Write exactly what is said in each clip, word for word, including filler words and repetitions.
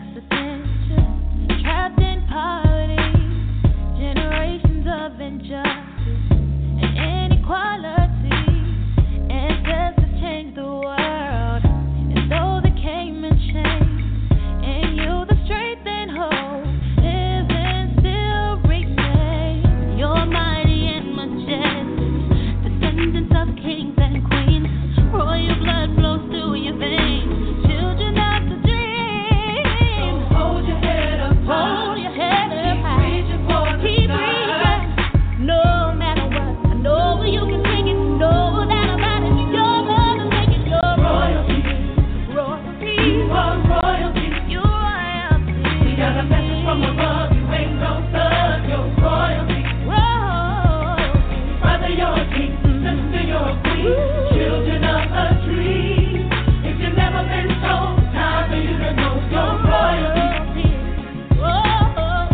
dissension, trapped in poverty, generations of injustice and inequality. Ancestors changed the world, and though they came in chains, in you the strength and hope lives and still remains. You're mighty and majestic, descendants of kings and queens. Royal blood flows through your veins. Children of the dream. So hold your head up high. Hold your head up high. Keep reaching for the Keep reaching. No matter what, I know you can take it. No doubt about it. You're gonna make it. You're royalty. Royalty. You are royalty. You are royalty. We got a message from above. You ain't no thug. You're royalty. Royalty. Brother, you're a king. Sister, you're a queen. Children of a dream. If you've never been told, time for you to know your royalty. Oh,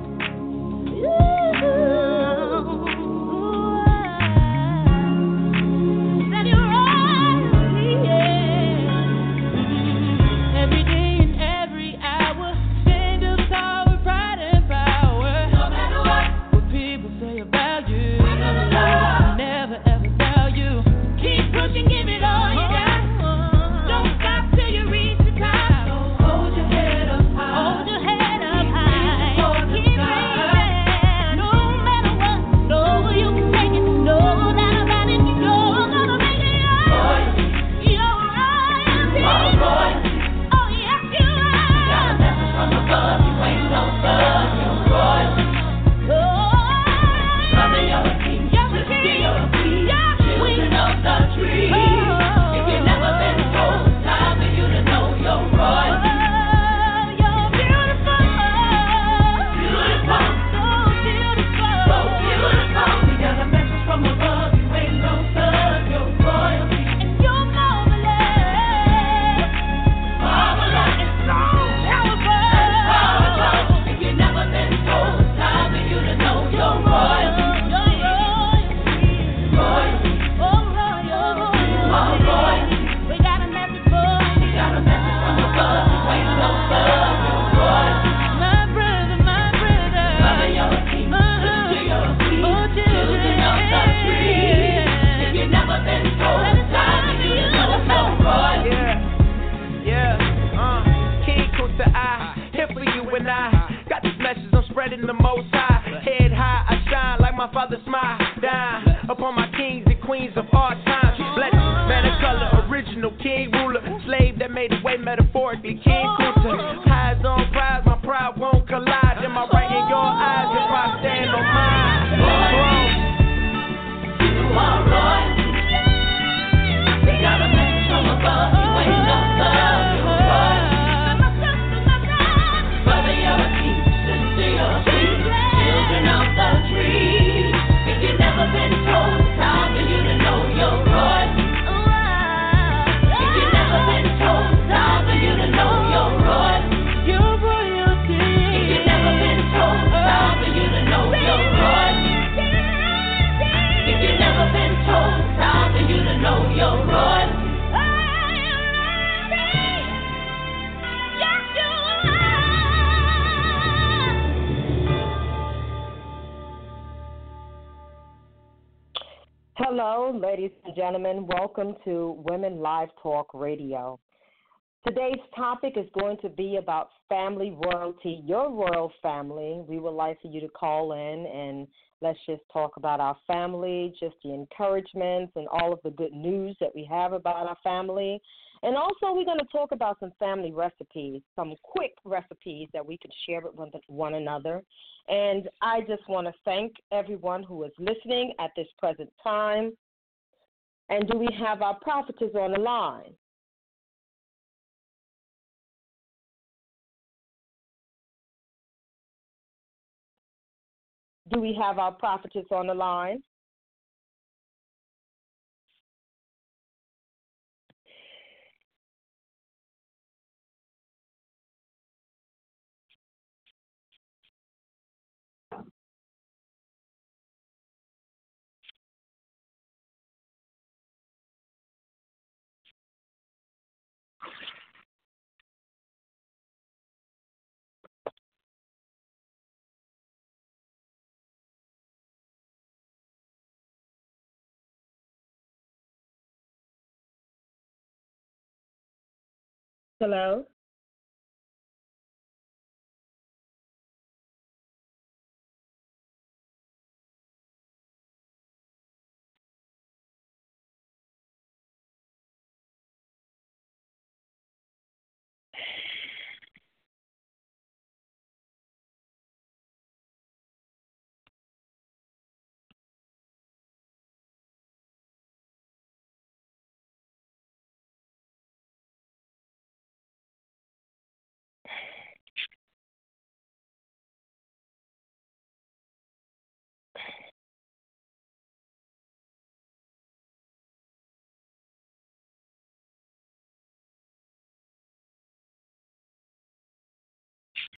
that you're royalty, yeah. Every day and every hour, stand up tall with pride and power. No matter what, what people say about you, we're gonna love. Never ever doubt you. Keep pushing, give it all you got. Don't stop till you reach the top. So hold your head up high. Hold your head up high. Keep reaching. No matter what, know you can take it. No doubt about it. You're gonna make it. You're royalty. Oh yes, you are. Got a message from above. You ain't no thug. You're royalty. Brother, you're a king. Sister, you're a queen. Children of the tree. If you've never been told, time for you to know your royalty. You're beautiful. Beautiful. So beautiful. So beautiful. We got a message from above. You ain't no thug. You're royalty. And you're marvelous. Marvelous. And so powerful. Powerful. If you've never been told, time for you to know your royalty. Your royalty. Royalty. Oh, royal, royal, royalty. We got a message for you. We got a message from above. You ain't no thug. You're royalty. My brother, my brother. Brother, you're a king. Sister, you're a queen. Oh, children of the tree. If you've never been told, time for you to know your royalty. Yeah, yeah, uh, King Kuta, I, here for you and I. Got this message, I'm spreading the most high. Head high, I shine like my father's smile. Down upon my kings and queens of all time. Blessed, man of color, original king ruler. Slave that made the way metaphorically. King Kuta, highs on prize, my pride won't collide. Am I right in your eyes if I stand on mine? You are royalty. We got a message from above. You ain't no thug. You're royalty. Brother, you're a king. Sister, you're a queen. Children of the tree. If you've never been told, time for you to know your royalty. If you've never been told, time for you to know your royalty. Your royalty. If you've never been told, time for you to know your royalty. If you've never been told, time for you to know your royalty. Yes, you are. Hello, ladies and gentlemen. Welcome to Women Live Talk Radio. Today's topic is going to be about family royalty, your royal family. We would like for you to call in and let's just talk about our family, just the encouragements and all of the good news that we have about our family. And also we're going to talk about some family recipes, some quick recipes that we can share with one, one another. And I just want to thank everyone who is listening at this present time. And do we have our prophetess on the line? Do we have our prophetess on the line? Hello?